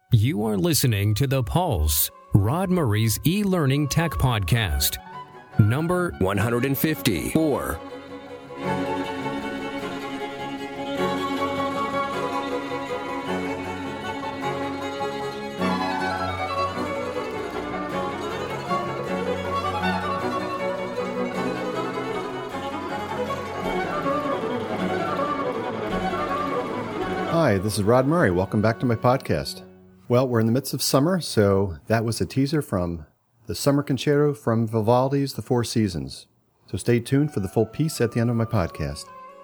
You are listening to The Pulse, Rod Murray's e-learning tech podcast, number 154. Hi, this is Rod Murray. Welcome back to my podcast. Well, we're in the midst of summer, so that was a teaser from the Summer Concerto from Vivaldi's The Four Seasons. So stay tuned for the full piece at the end of my podcast.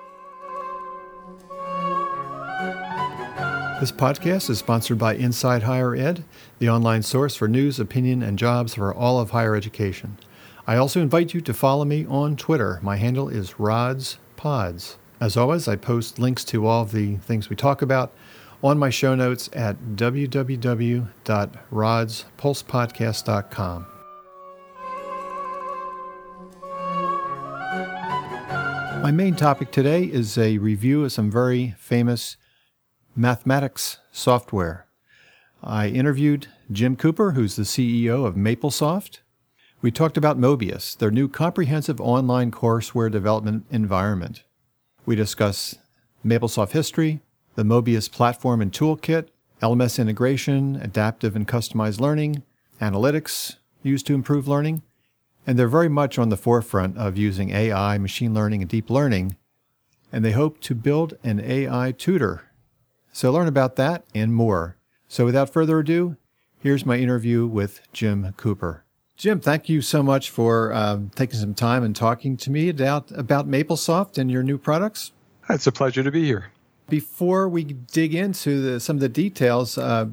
This podcast is sponsored by Inside Higher Ed, the online source for news, opinion, and jobs for all of higher education. I also invite you to follow me on Twitter. My handle is Rod's Pods. As always, I post links to all of the things we talk about on my show notes at www.rodspulsepodcast.com. My main topic today is a review of some very famous mathematics software. I interviewed Jim Cooper, who's the CEO of MapleSoft. We talked about Mobius, their new comprehensive online courseware development environment. We discuss MapleSoft history, the Mobius platform and toolkit, LMS integration, adaptive and customized learning, analytics used to improve learning, and they're very much on the forefront of using AI, machine learning, and deep learning, and they hope to build an AI tutor. So learn about that and more. So without further ado, here's my interview with Jim Cooper. Jim, thank you so much for taking some time and talking to me about MapleSoft and your new products. It's a pleasure to be here. Before we dig into some of the details, I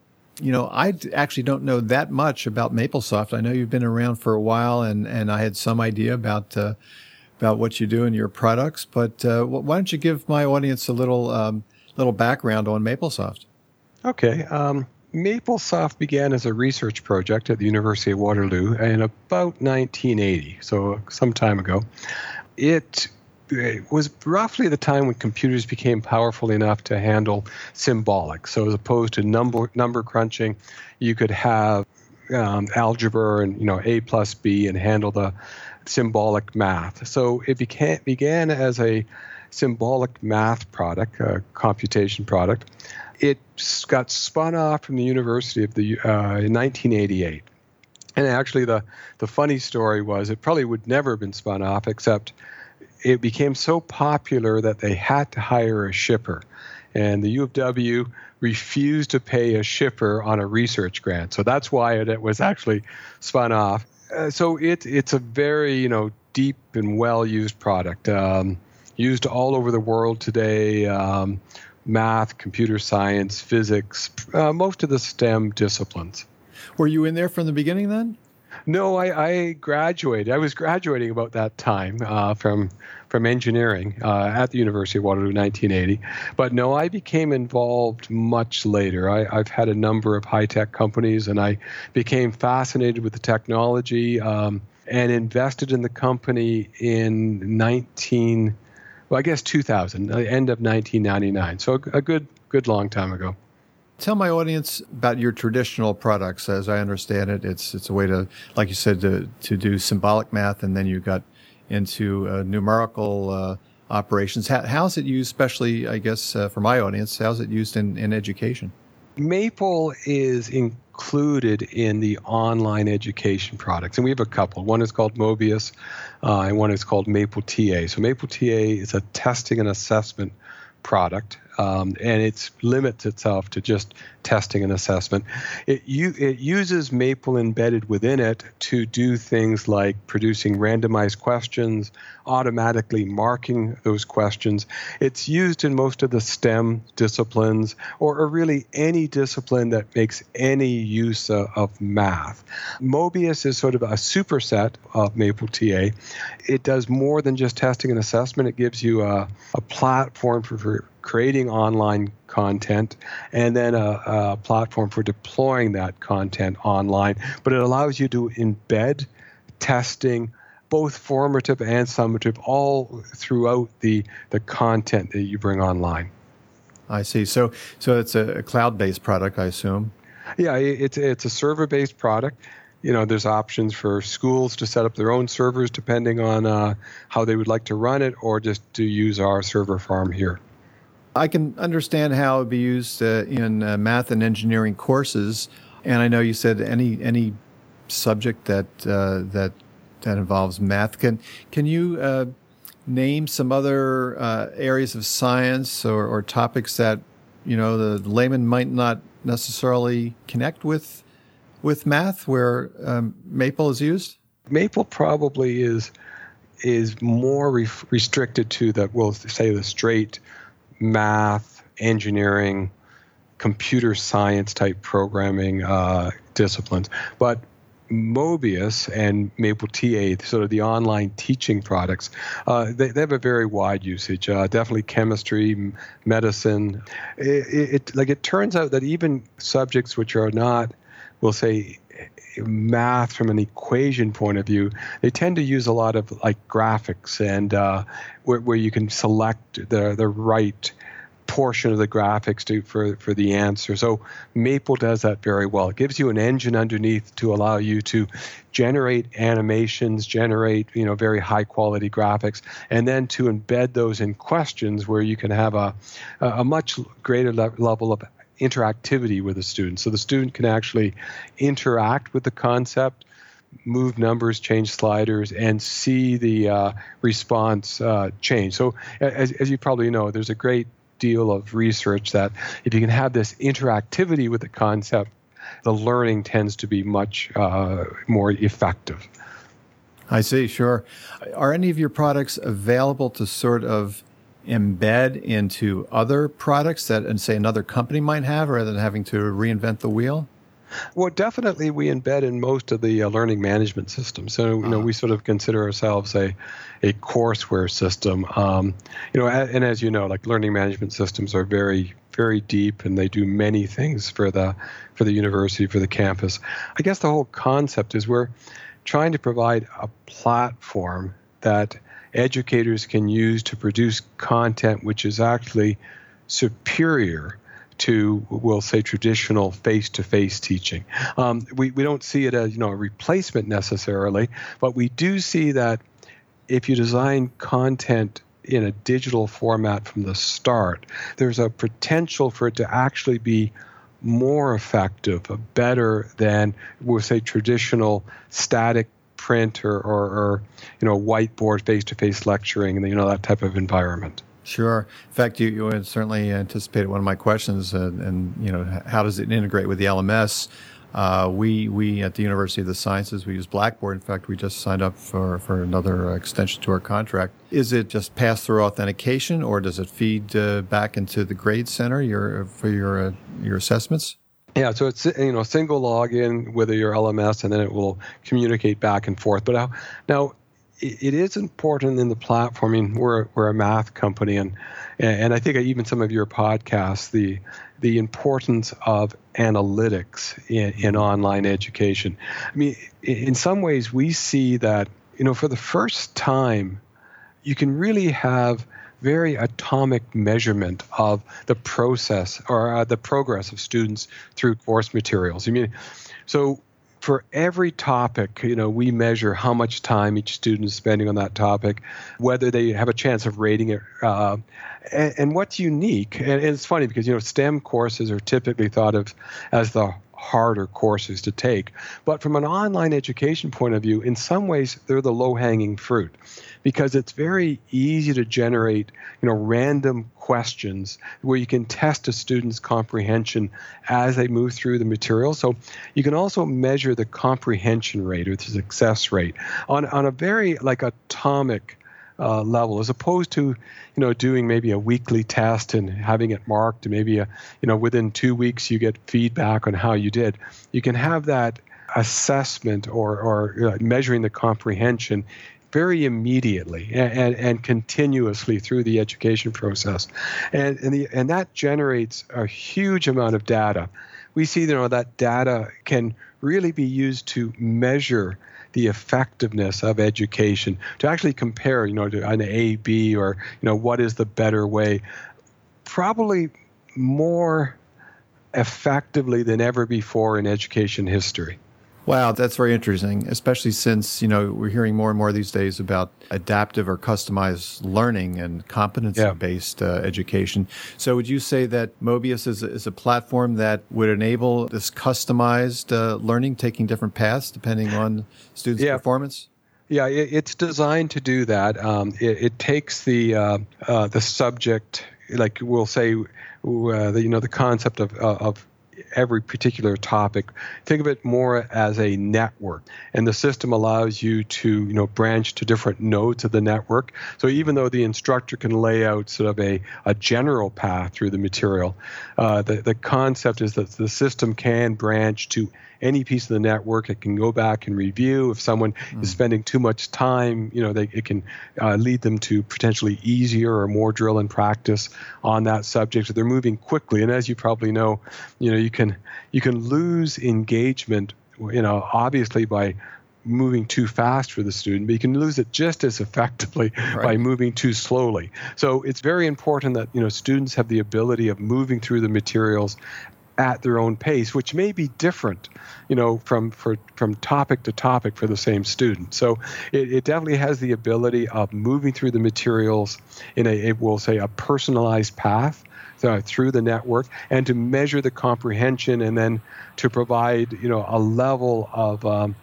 actually don't know that much about MapleSoft. I know you've been around for a while, and I had some idea about what you do in your products. But why don't you give my audience a little background on MapleSoft? Okay. MapleSoft began as a research project at the University of Waterloo in about 1980, so some time ago. It was roughly the time when computers became powerful enough to handle symbolic. So as opposed to number crunching, you could have algebra and A plus B and handle the symbolic math. So it began as a symbolic math product, a computation product. It got spun off from the University of in 1988. And actually the funny story was it probably would never have been spun off, except it became so popular that they had to hire a shipper. And the U of W refused to pay a shipper on a research grant. So that's why it was actually spun off. So it's a very, deep and well-used product, used all over the world today, math, computer science, physics, most of the STEM disciplines. Were you in there from the beginning then? No, I graduated. I was graduating about that time from engineering at the University of Waterloo in 1980. But no, I became involved much later. I've had a number of high-tech companies, and I became fascinated with the technology and invested in the company in 2000, the end of 1999. So a good long time ago. Tell my audience about your traditional products. As I understand it, it's a way to, like you said, to do symbolic math, and then you got into numerical operations. How's it used, especially, I guess, for my audience, how's it used in education? Maple is included in the online education products, and we have a couple. One is called Mobius, and one is called Maple TA. So Maple TA is a testing and assessment product, and it limits itself to just testing and assessment. It uses Maple embedded within it to do things like producing randomized questions, automatically marking those questions. It's used in most of the STEM disciplines, or really any discipline that makes any use of math. Mobius is sort of a superset of Maple TA. It does more than just testing and assessment. It gives you a platform for creating online content, and then a platform for deploying that content online. But it allows you to embed testing, both formative and summative, all throughout the content that you bring online. I see. So it's a cloud-based product, I assume. Yeah, it's a server-based product. There's options for schools to set up their own servers depending on how they would like to run it, or just to use our server farm here. I can understand how it would be used in math and engineering courses, and I know you said any subject that involves math. Can you name some other areas of science or topics that the layman might not necessarily connect with math, where Maple is used? Maple probably is more restricted to the straight math, engineering, computer science type programming disciplines. But Mobius and Maple TA, sort of the online teaching products, they have a very wide usage. Definitely chemistry, medicine. It turns out that even subjects which are not, we'll say, math from an equation point of view, they tend to use a lot of graphics and where you can select the right portion of the graphics for the answer. So Maple does that very well. It gives you an engine underneath to allow you to generate animations, generate very high quality graphics, and then to embed those in questions where you can have a much greater level of interactivity with the student. So the student can actually interact with the concept, move numbers, change sliders, and see the response change. So as you probably know, there's a great deal of research that if you can have this interactivity with the concept, the learning tends to be much more effective. I see, sure. Are any of your products available to sort of embed into other products that, and say, another company might have, rather than having to reinvent the wheel? Well, definitely we embed in most of the learning management systems. So, we sort of consider ourselves a courseware system. And as you know, learning management systems are very, very deep, and they do many things for the university, for the campus. I guess the whole concept is we're trying to provide a platform that educators can use to produce content which is actually superior to, we'll say, traditional face-to-face teaching. We don't see it as a replacement necessarily, but we do see that if you design content in a digital format from the start, there's a potential for it to actually be more effective, better than, we'll say, traditional static print or whiteboard face-to-face lecturing, and that type of environment. Sure. In fact, you certainly anticipated one of my questions, and how does it integrate with the LMS? We at the University of the Sciences, we use Blackboard. In fact, we just signed up for another extension to our contract. Is it just pass-through authentication, or does it feed back into the grade center for your assessments? Yeah, so it's single login with your LMS, and then it will communicate back and forth. But now it is important in the platform. I mean, we're a math company, and I think even some of your podcasts, the importance of analytics in online education. I mean, in some ways, we see that for the first time, you can really have very atomic measurement of the process or the progress of students through course materials. I mean, so for every topic, we measure how much time each student is spending on that topic, whether they have a chance of rating it. And what's unique, and it's funny because, STEM courses are typically thought of as the harder courses to take. But from an online education point of view, in some ways, they're the low-hanging fruit because it's very easy to generate, random questions where you can test a student's comprehension as they move through the material. So you can also measure the comprehension rate or the success rate on a very atomic level, as opposed to, doing maybe a weekly test and having it marked, and maybe within 2 weeks you get feedback on how you did. You can have that assessment or measuring the comprehension very immediately and continuously through the education process, and that generates a huge amount of data. We see that data can really be used to measure the effectiveness of education, to actually compare, to an A, B, or, what is the better way. Probably more effectively than ever before in education history. Wow, that's very interesting, especially since, we're hearing more and more these days about adaptive or customized learning and competency-based education. So would you say that Mobius is a platform that would enable this customized learning, taking different paths depending on students' performance? Yeah, it's designed to do that. It takes the subject, like we'll say, the concept of every particular topic. Think of it more as a network, and the system allows you to branch to different nodes of the network. So even though the instructor can lay out sort of a general path through the material, the concept is that the system can branch to any piece of the network. It can go back and review. If someone is spending too much time, it can lead them to potentially easier or more drill and practice on that subject. So they're moving quickly, and as you probably know, you can lose engagement, obviously by moving too fast for the student, but you can lose it just as effectively by moving too slowly. So it's very important that students have the ability of moving through the materials at their own pace, which may be different, from topic to topic for the same student. So it definitely has the ability of moving through the materials in a personalized path through the network, and to measure the comprehension, and then to provide a level of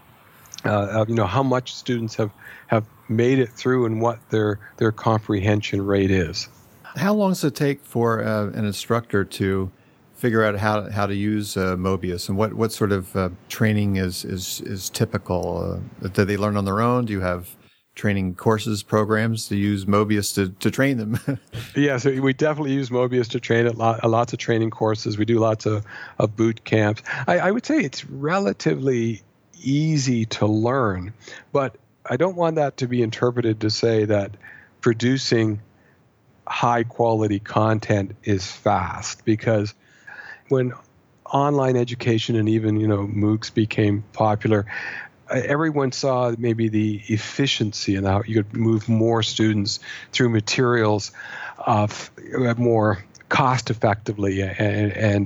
how much students have made it through and what their comprehension rate is. How long does it take for an instructor to figure out how to use Mobius, and what sort of training is typical? Do they learn on their own? Do you have training courses, programs to use Mobius to train them? Yeah, so we definitely use Mobius to train it. Lots of training courses. We do lots of boot camps. I would say it's relatively easy to learn, but I don't want that to be interpreted to say that producing high quality content is fast, because when online education and even MOOCs became popular, everyone saw maybe the efficiency and how you could move more students through materials more cost effectively, and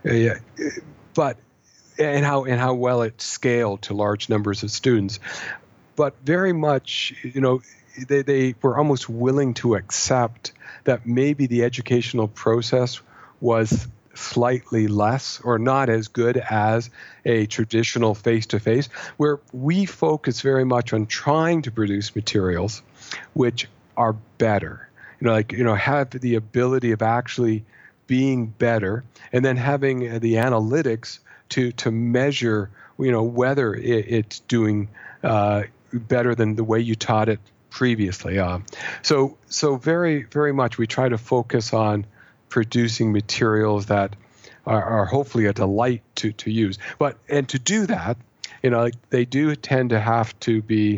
how well it scaled to large numbers of students. But very much, they were almost willing to accept that maybe the educational process was slightly less or not as good as a traditional face-to-face, where we focus very much on trying to produce materials which are better, have the ability of actually being better, and then having the analytics to measure, whether it's doing better than the way you taught it previously. So very, very much we try to focus on producing materials that are hopefully a delight to use. And to do that, they do tend to have to be,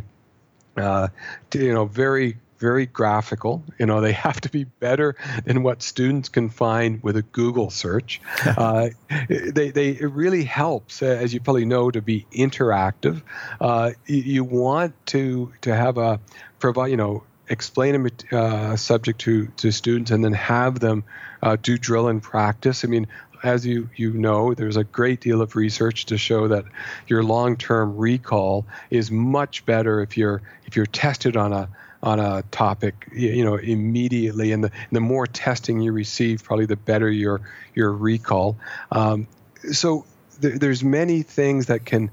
very, very graphical. They have to be better than what students can find with a Google search. It really helps, as you probably know, to be interactive. You want to have explain a subject to students, and then have them do drill and practice. I mean, as you know, there's a great deal of research to show that your long-term recall is much better if you're tested on a topic, immediately, and the more testing you receive, probably the better your recall. So there's many things that can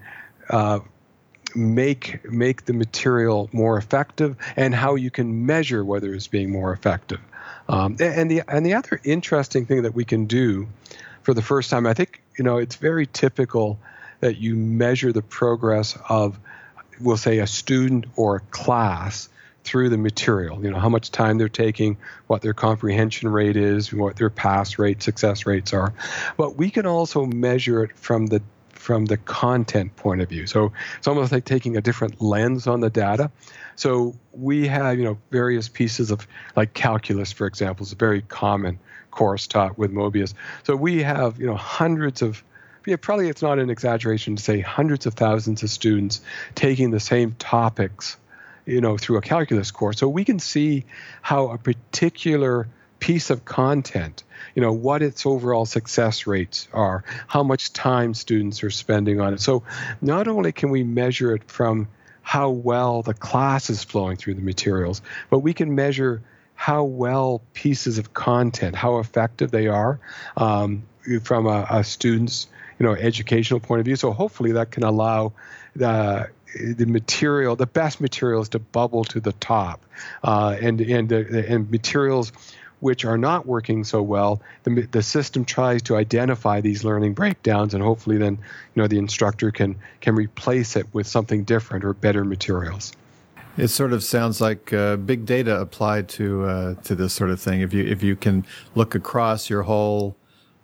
make the material more effective, and how you can measure whether it's being more effective. And the other interesting thing that we can do for the first time, I think, it's very typical that you measure the progress of, we'll say, a student or a class through the material, how much time they're taking, what their comprehension rate is, what their pass rate, success rates are. But we can also measure it from the content point of view. So it's almost like taking a different lens on the data. So we have, various pieces of, like calculus, for example, is a very common course taught with Mobius. So we have, hundreds of, probably it's not an exaggeration to say hundreds of thousands of students taking the same topics, through a calculus course. So we can see how a particular piece of content, what its overall success rates are, how much time students are spending on it. So not only can we measure it from how well the class is flowing through the materials, but we can measure how well pieces of content, how effective they are from a student's educational point of view. So hopefully that can allow the best materials to bubble to the top, and materials which are not working so well, the system tries to identify these learning breakdowns, and hopefully then the instructor can replace it with something different or better materials. It sort of sounds like big data applied to this sort of thing. If you can look across your whole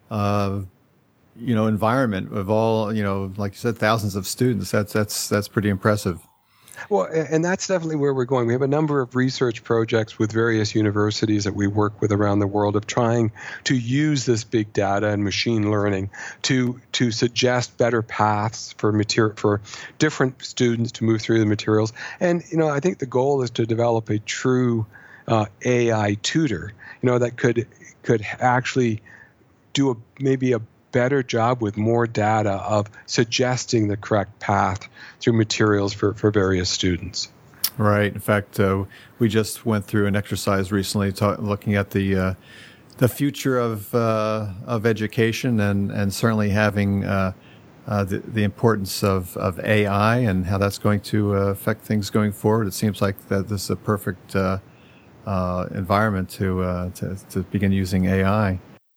environment of all, like you said, thousands of students, that's pretty impressive. Well, and that's definitely where we're going. We have a number of research projects with various universities that we work with around the world of trying to use this big data and machine learning to suggest better paths for different students to move through the materials. And I think the goal is to develop a true AI tutor, that could actually do maybe a better job with more data of suggesting the correct path through materials for various students. Right. In fact, we just went through an exercise recently looking at the future of education and certainly having the importance of AI and how that's going to affect things going forward. It seems like that this is a perfect environment to begin using AI.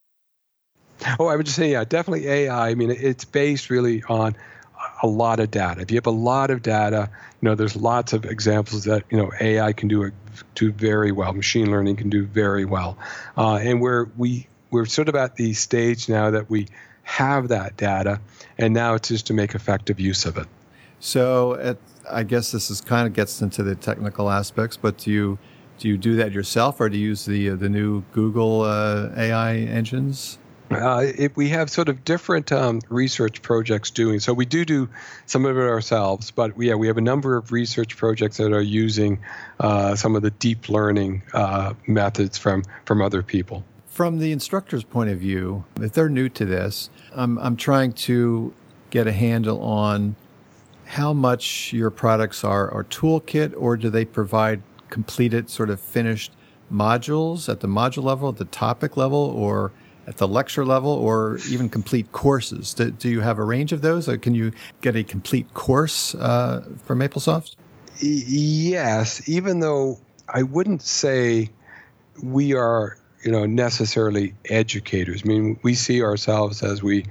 Oh, I would just say, yeah, definitely AI. I mean, it's based really on a lot of data. If you have a lot of data, there's lots of examples that, AI can do very well. Machine learning can do very well. And we're sort of at the stage now that we have that data, and now it's just to make effective use of it. So I guess this is kind of gets into the technical aspects, but do you do that yourself, or do you use the new Google AI engines? We have sort of different research projects doing. So we do some of it ourselves, but we have a number of research projects that are using some of the deep learning methods from other people. From the instructor's point of view, if they're new to this, I'm trying to get a handle on how much your products are toolkit, or do they provide completed sort of finished modules at the module level, at the topic level, or at the lecture level, or even complete courses? Do you have a range of those? Or can you get a complete course from MapleSoft? Yes, even though I wouldn't say we are, necessarily educators. I mean, we see ourselves as we're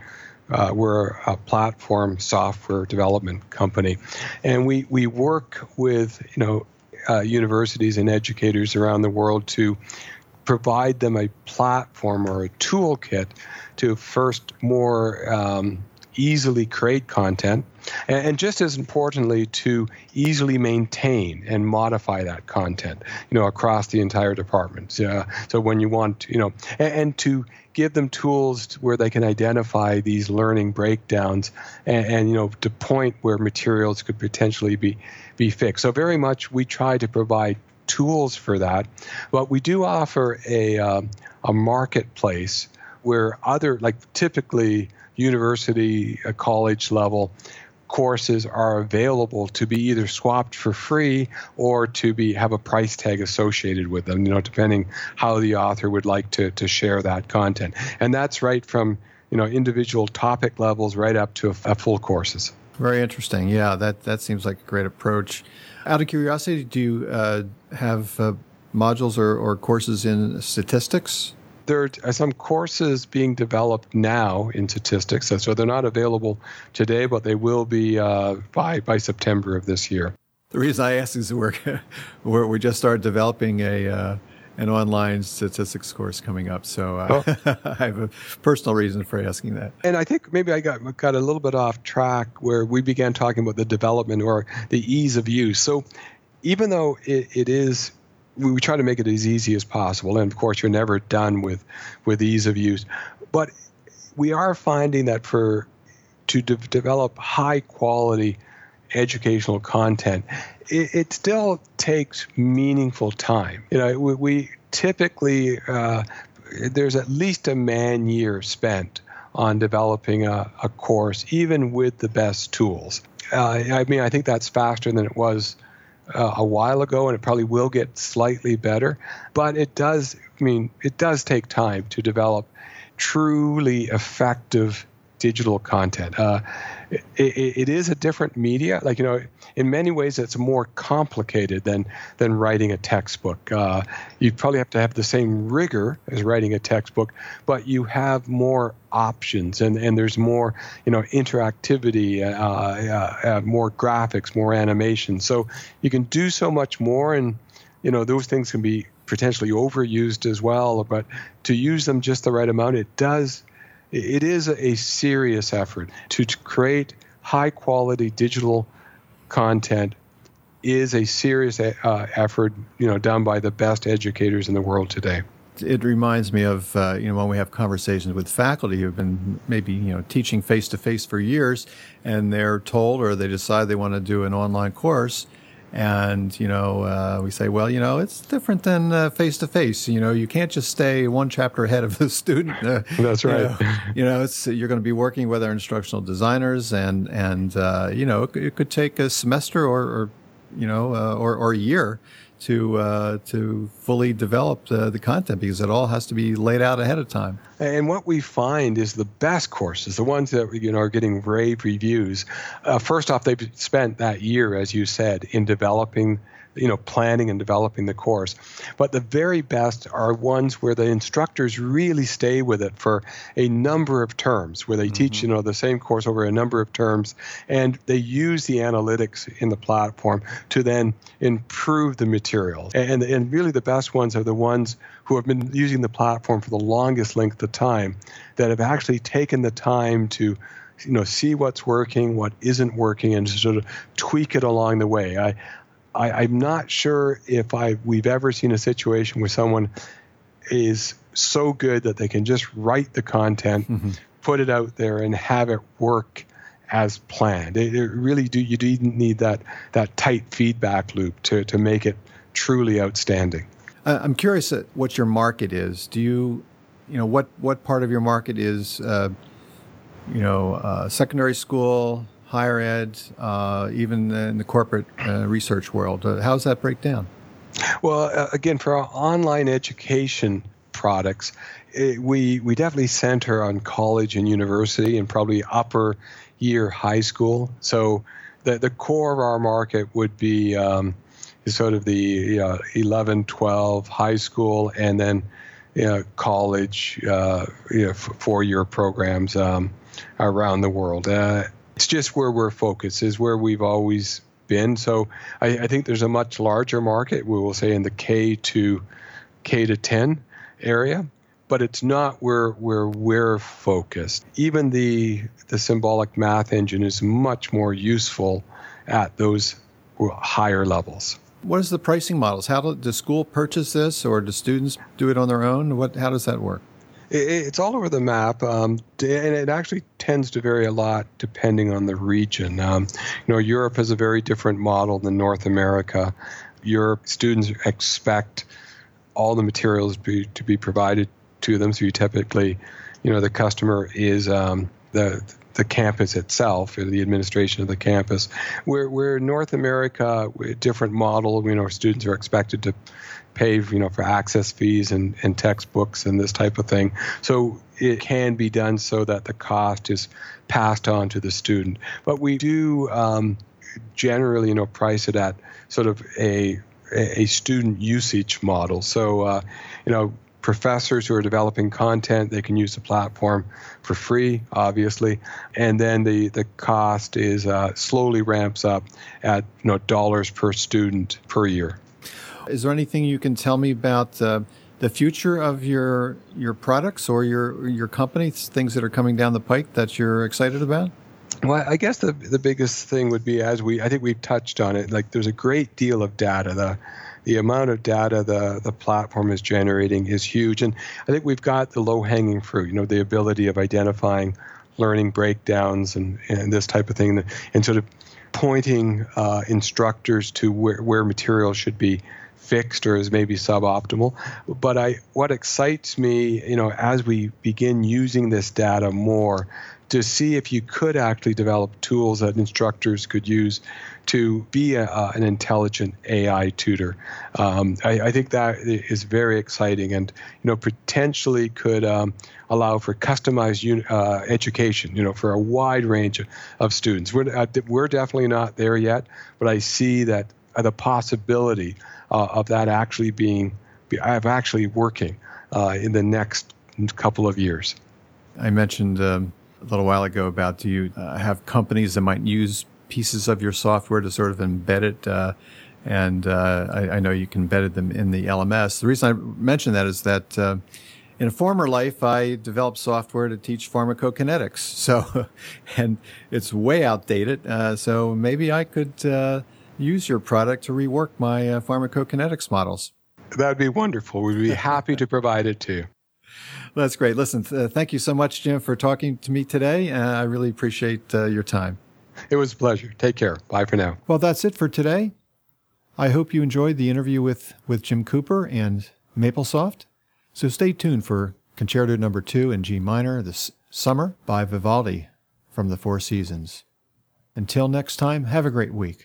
a platform software development company, and we work with, universities and educators around the world to provide them a platform or a toolkit to first more easily create content, and just as importantly, to easily maintain and modify that content, across the entire department. So when you want, and to give them tools where they can identify these learning breakdowns and to point where materials could potentially be fixed. So very much we try to provide tools for that, but we do offer a marketplace where typically university, college level courses are available to be either swapped for free or to have a price tag associated with them, depending how the author would like to share that content. And that's right from, individual topic levels right up to a full courses. Very interesting. Yeah, that seems like a great approach. Out of curiosity, do you have modules or courses in statistics? There are some courses being developed now in statistics, so they're not available today, but they will be by September of this year. The reason I ask is we just started developing an online statistics course coming up, so I have a personal reason for asking that. And I think maybe I got a little bit off track where we began talking about the development or the ease of use. So even though it is, we try to make it as easy as possible, and of course you're never done with ease of use, but we are finding that to develop high quality educational content, it still takes meaningful time. We typically there's at least a man-year spent on developing a course, even with the best tools. I think that's faster than it was a while ago, and it probably will get slightly better. But it does take time to develop truly effective digital content. It is a different media. In many ways, it's more complicated than writing a textbook. You probably have to have the same rigor as writing a textbook, but you have more options, and there's more, interactivity, more graphics, more animation. So you can do so much more, and those things can be potentially overused as well. But to use them just the right amount, it is a serious effort to create high-quality digital content. Is a serious effort, done by the best educators in the world today. It reminds me of when we have conversations with faculty who've been maybe teaching face-to-face for years, and they're told or they decide they want to do an online course. And, we say, well, it's different than face-to-face. You can't just stay one chapter ahead of the student. That's right. You're going to be working with our instructional designers, and it could take a semester or a year to fully develop the content, because it all has to be laid out ahead of time. And what we find is the best courses, the ones that are getting rave reviews. First off, they've spent that year, as you said, in developing, planning and developing the course. But the very best are ones where the instructors really stay with it for a number of terms, where they teach, the same course over a number of terms, and they use the analytics in the platform to then improve the material. And really the best ones are the ones who have been using the platform for the longest length of time, that have actually taken the time to see what's working, what isn't working, and sort of tweak it along the way. I'm not sure if we've ever seen a situation where someone is so good that they can just write the content, put it out there, and have it work as planned. You do need that tight feedback loop to make it truly outstanding. I'm curious what your market is. Do you, what part of your market is, secondary school, higher ed, even in the corporate research world? How does that break down? Well, again, for our online education products, we definitely center on college and university and probably upper year high school. So the core of our market would be sort of the 11, 12 high school, and then college, 4-year programs around the world. It's just where we're focused, is where we've always been. So I think there's a much larger market, we will say, in the K to 10 area, but it's not where we're focused. Even the symbolic math engine is much more useful at those higher levels. What is the pricing models? How does school purchase this, or do students do it on their own? How does that work? It's all over the map, and it actually tends to vary a lot depending on the region. Europe has a very different model than North America. Europe, students expect all the materials to be provided to them. So you typically, the customer is the campus itself, or the administration of the campus. Where North America, a different model. Students are expected to pay, for access fees and textbooks and this type of thing. So it can be done so that the cost is passed on to the student. But we do generally, price it at sort of a student usage model. So, professors who are developing content, they can use the platform for free, obviously, and then the cost is slowly ramps up at dollars per student per year. Is there anything you can tell me about the future of your products or your company, things that are coming down the pike that you're excited about? Well, I guess the biggest thing would be, I think we've touched on it, like there's a great deal of data. The amount of data the platform is generating is huge. And I think we've got the low-hanging fruit, the ability of identifying learning breakdowns and this type of thing, and sort of pointing instructors to where material should be fixed or is maybe suboptimal. But what excites me, as we begin using this data more, to see if you could actually develop tools that instructors could use to be an intelligent AI tutor. I think that is very exciting, and potentially could allow for customized education, for a wide range of students. We're definitely not there yet, but I see that the possibility of that actually working in the next couple of years. I mentioned a little while ago about, do you have companies that might use pieces of your software to sort of embed it? I know you can embed them in the LMS. The reason I mention that is that in a former life, I developed software to teach pharmacokinetics. So, and it's way outdated. So maybe I could use your product to rework my pharmacokinetics models. That'd be wonderful. We'd be happy to provide it to you. That's great. Listen, thank you so much, Jim, for talking to me today. I really appreciate your time. It was a pleasure. Take care. Bye for now. Well, that's it for today. I hope you enjoyed the interview with Jim Cooper and MapleSoft. So stay tuned for Concerto No. 2 in G minor this summer by Vivaldi from the Four Seasons. Until next time, have a great week.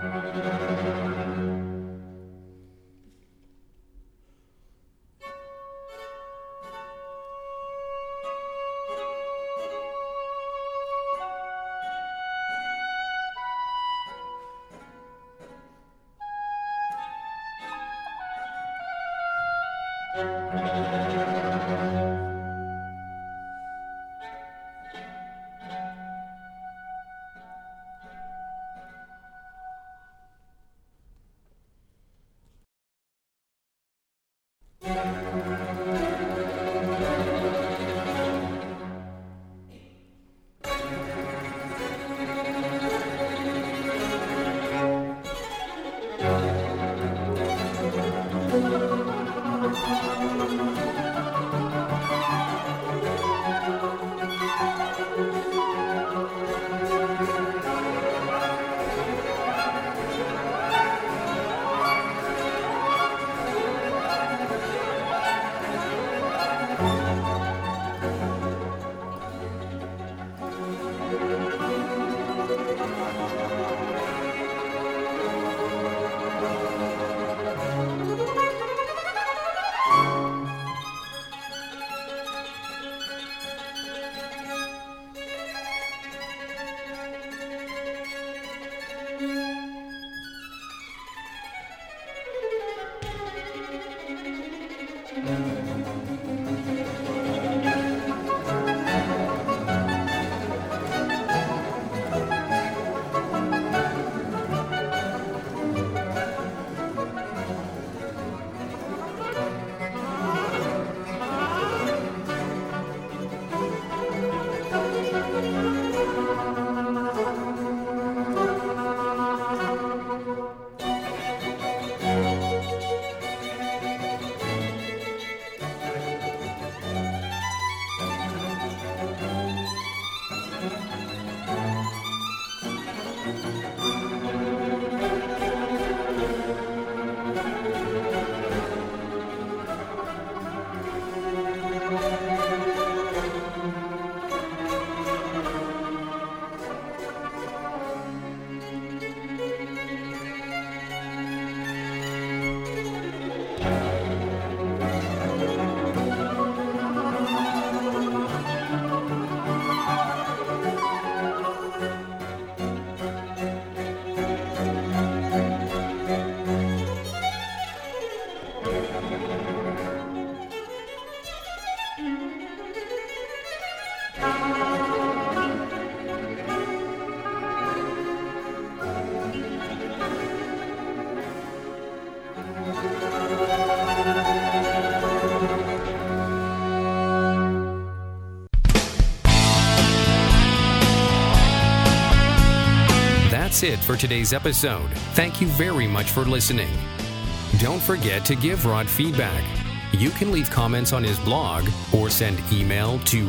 That's it for today's episode. Thank you very much for listening. Don't forget to give Rod feedback. You can leave comments on his blog or send email to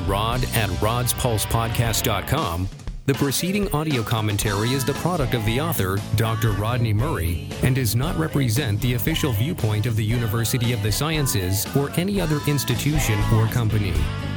rod@rodspulsepodcast.com. The preceding audio commentary is the product of the author, Dr. Rodney Murray, and does not represent the official viewpoint of the University of the Sciences or any other institution or company.